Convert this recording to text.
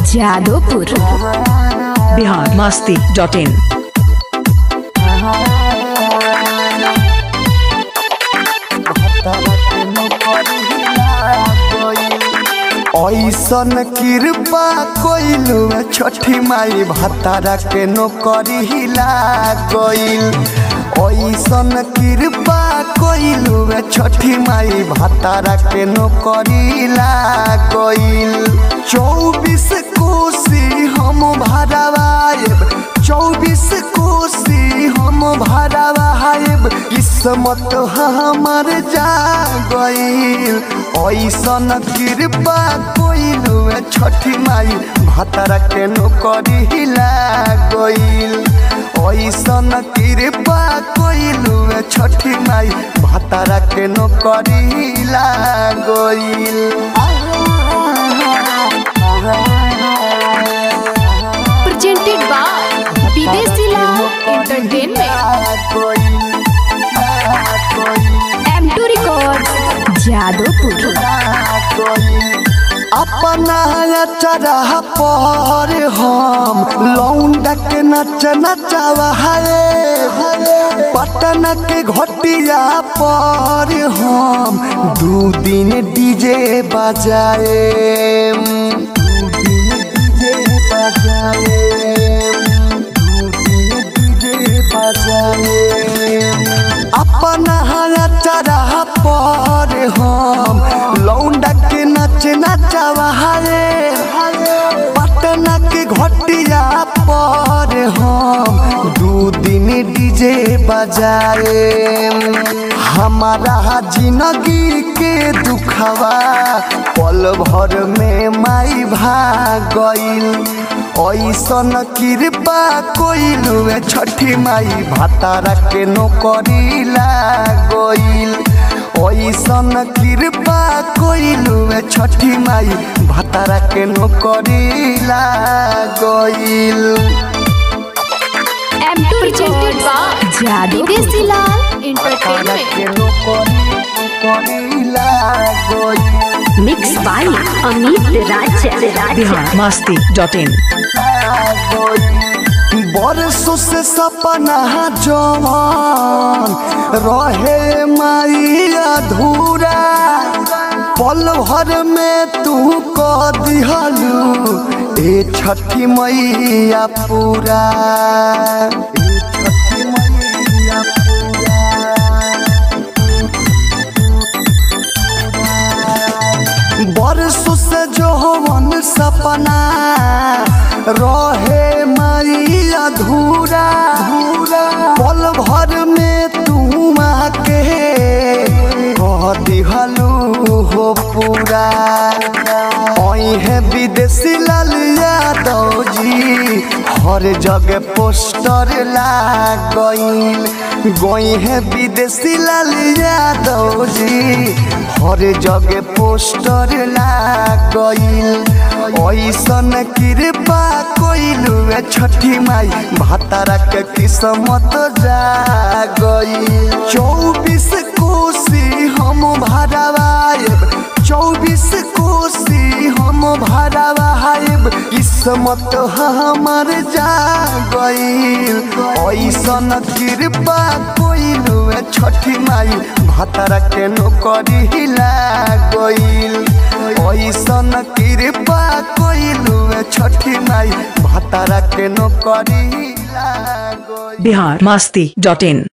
Jadopur biharmasti.in। ऐसन कृपा कोइलू छठी माई भतारा के नौकरी हिला गइल। ऐसन कृपा कोइलू छठी माई भतारा के नौकरी हिला गइल। 24 कोसी हम भरवाएब, 24 कोसी हम भरवाएब, किस्मत हमर जा गइल। ऐसन कृपा कोइलू छठी माई भतारा के नौकरी हिला गइल। ऐसन कृपा कोइलू छठी माई भतारा के नौकरी हिला गइल। presented by Videshi Lal entertainment M2 record Jadopur. अपना चरह पर हम लौंडा के नच नचावा है। पटना के घटिया पर हम 2 दिन डीजे बजाए, 2 दिन डीजे बजाए, 2 दिन डीजे बजाए। अपना चरह पर हम लौंडा के नच नचावा है। पटना के घटिया पर हम 2 दिन डीजे बजाए। हमारा जिंदगी के दुखवा पल भर में माई भाग गइल। ऐसन कृपा कोइलू छठी माई भतारा के नौकरी लाग गइल। ऐसन कृपा कोइलू छठी माई भतारा के नौकरी लाग गइल। M2 presented by Videshi Lal entertainment mix by Amit Raj. biharmasti.in। बरसों से सपना जवान रहे माई अधूरा, पल भर में तू कह दिहलू ए छठी मैया पूरा, ए छठी मैया पूरा। बरसों से जवान सपना रहे माई अधूरा, पल भर में तू आके कह दिहलू हो पूरा। है विदेशी लाल यादव जी हर जगह पोस्टर लाग गइल। है विदेशी लाल यादव जी हर जगह पोस्टर लाग गइल। ऐसन कृपा कोइलू छठी माई भतारा के किस्मत जा गइल। 24 कोसी हम भरवाएब, 24 कोसी हम भरवाएब, किस्मत हमर जा गइल। ऐसन कृपा कोइलू छठी माई भतारा के नौकरी हिला गइल। ऐसन कृपा कोइलू छठी माई भतारा के नौकरी हिला गइल। biharmasti.in।